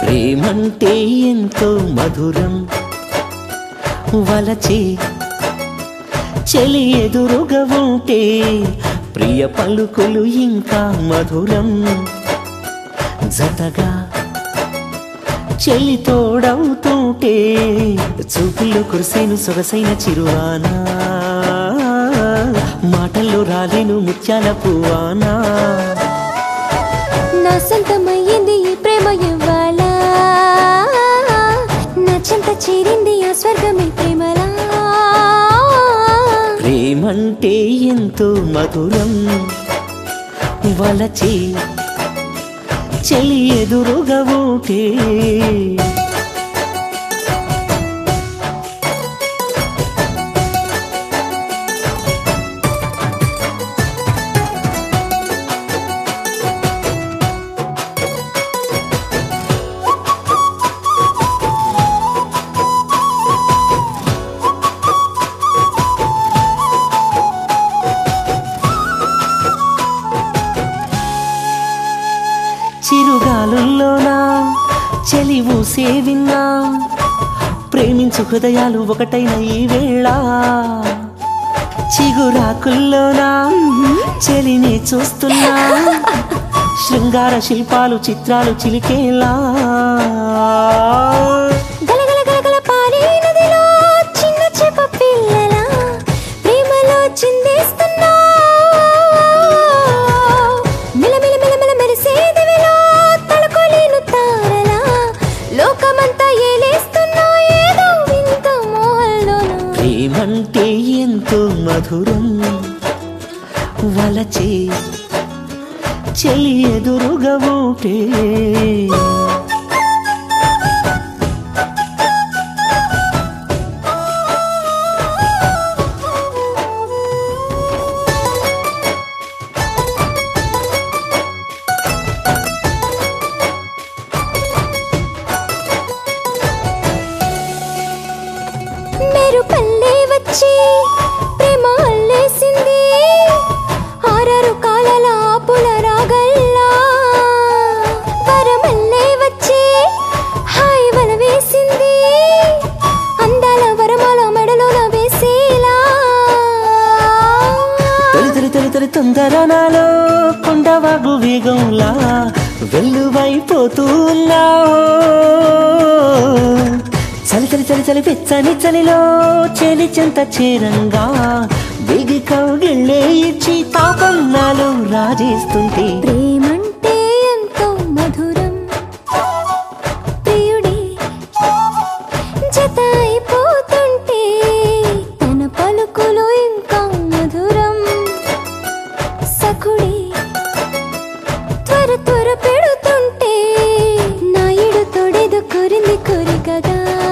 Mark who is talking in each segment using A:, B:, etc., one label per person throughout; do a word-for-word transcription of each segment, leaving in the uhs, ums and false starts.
A: ప్రేమంటే ఎంతో మధురం వలచి చెలి ఎదురుగా ఉంటే ప్రియ పలుకులు ఇంకా మధురం జతగా చెలి తోడవుతుంటే చూపుల్లో కురిసేను సొగసైన చిరువానా మాటల్లో రాలేను ముత్యాల పువ్వానా
B: నా సొంతమయ్యింది ఈ ప్రేమ ఇవ్వాలా నా చెంత చేరింది ఆ స్వర్గమే ప్రేమలా
A: ప్రేమంటే ఎంతో మధురం వలచి చెలి ఎదురుగా ఉంటే చిరుగాలుల్లోనా చెలి ఊసే విన్నా ప్రేమించు హృదయాలు ఒకటైన ఈ వేళ చిగురాకుల్లోనా చెలిని చూస్తున్నా శృంగార శిల్పాలు చిత్రాలు చిలికేలా
B: చిన్న చేప పిల్లలా ప్రేమలో చిందేస్తున్నా
A: ప్రేమంటే ఎంతో మధురం వలచి చెలి ఎదురుగా ఉంటే
B: మేరు పల్లె వచ్చి ప్రేమ అల్లేసింది ఆరారు కాలల ఆపుల రాగల్లా వరమల్లే వచ్చి హాయి వల వేసింది అందాల వరమాల మెడలోన వేసేలా
A: తొలి తొలి తొలి తొలి తొందర నాలో కొండవాగు వేగంలా వెల్లువైపోతున్నా చలి చలి చలి చలి పెచ్చని చలిలో చెలి చెంత చేరంగా బిగి కౌగిళ్ళే ఇచ్చి తాపన్నాలు రాజేస్తుంటే
B: ప్రేమంటే ఎంతో మధురం ప్రియుడి జత అయిపోతుంటే తన పలుకులు ఇంకా మధురం సఖుడి త్వర త్వర పెడుతుంటే నాయుడు తొడేదు కోరింది కోరికగా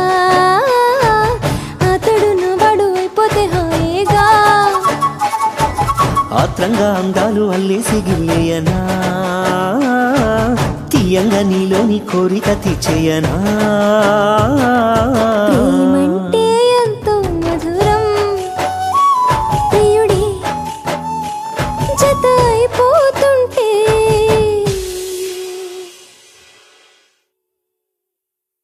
A: ఆత్రంగా అందాలు అల్లేసి గిల్లేయనా తీయంగా నీలోని కోరిక తీర్చేయనా